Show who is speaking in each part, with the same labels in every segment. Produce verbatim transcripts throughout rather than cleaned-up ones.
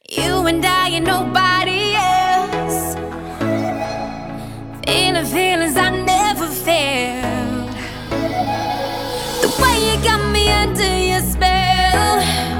Speaker 1: You and I and nobody else. Feeling feelings I never felt. The way you got me under your spell.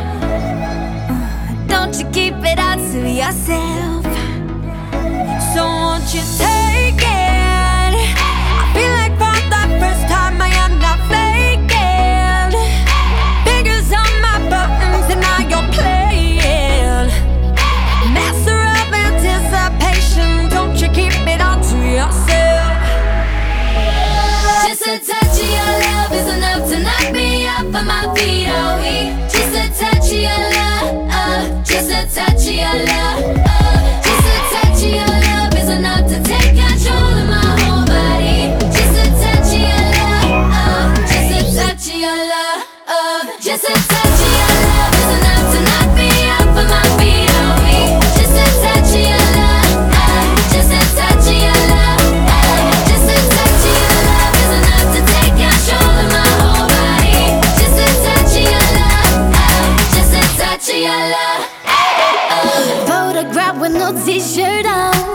Speaker 1: Don't you keep it all to yourself. So won't you take it? I feel like for the first time I am not faking. Fingers on my buttons and now you're playing. Master of anticipation. Don't you keep it all to yourself.
Speaker 2: Just a touch of your love is enough to knock me off of my feet, oh we. Just a touch of your love, uh, just a touch of your love, uh, just a touch of your love is enough to take control of my whole body. Just a touch of your love, uh, just a touch of your love, uh, just a touch of your love is enough to knock me off of my feet, oh we. Just a touch of your love, uh, just a touch of your love, uh, just a touch of your love is enough to take control of my whole body. Just a touch of your love, uh, just a touch of your love.
Speaker 1: Photograph with no t-shirt on.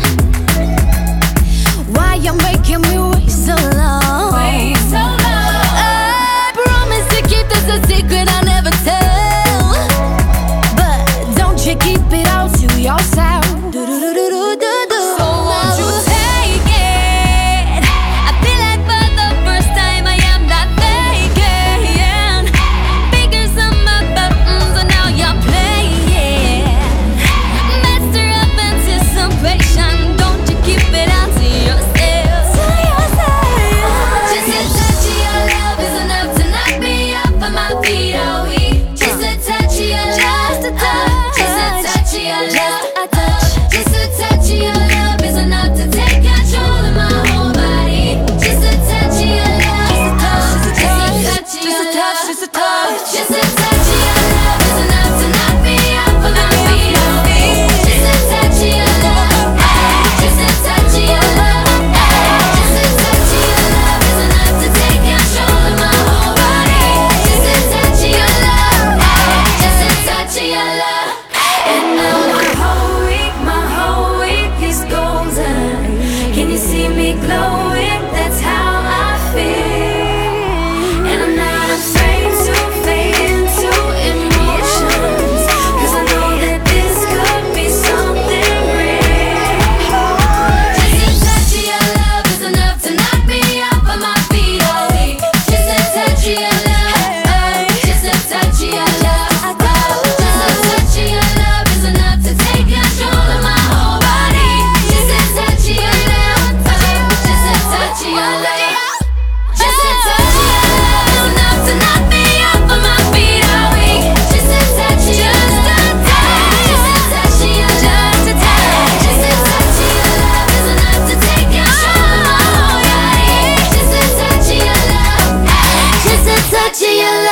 Speaker 1: Why you making me wait so long?
Speaker 2: Wait so long.
Speaker 1: I promise to keep this a secret I'll never tell. But don't you keep it all to yourself. Do do do do do do do. So won't you take it? I feel like for the first time I am not faking. Fingers on my buttons and now you're playing. Master of anticipation. Don't you keep it all to yourself. To yourself.
Speaker 2: Just a touch of your love is enough to knock me off of my feet, oh we. Just a touch of your love,
Speaker 1: Just a touch.
Speaker 2: just a touch of your love,
Speaker 1: Just a touch.
Speaker 2: just a touch of your love is enough to take control of my whole body. Just a touch of your love,
Speaker 1: Just a touch.
Speaker 2: just a touch of your love,
Speaker 1: Just a touch.
Speaker 2: just a touch of your love is enough to knock me off of my feet, oh we. Just a touch of your love, just a touch of your love, just a touch of your love is enough to take control of my whole body. Just a touch of your love, just a touch of your love. And now my whole week, my whole week is golden. Can you see me glowing? That's how I feel. And I'm not afraid to fade into emotions, 'cause I know that this could be something real. Just a touch of your love is enough to knock me off of my feet, oh we. Just a touch of your love, uh, just a touch of your love, uh, just a touch of your love is enough to take control of my whole body. Just a touch of your love, uh, just a touch of your love. Just a touch of your love is enough to knock me off of my feet, oh we. Just a touch of your love, just a touch of your love, just a touch of your love is enough to take control of my whole body. Just a touch of your love, just a touch of your love.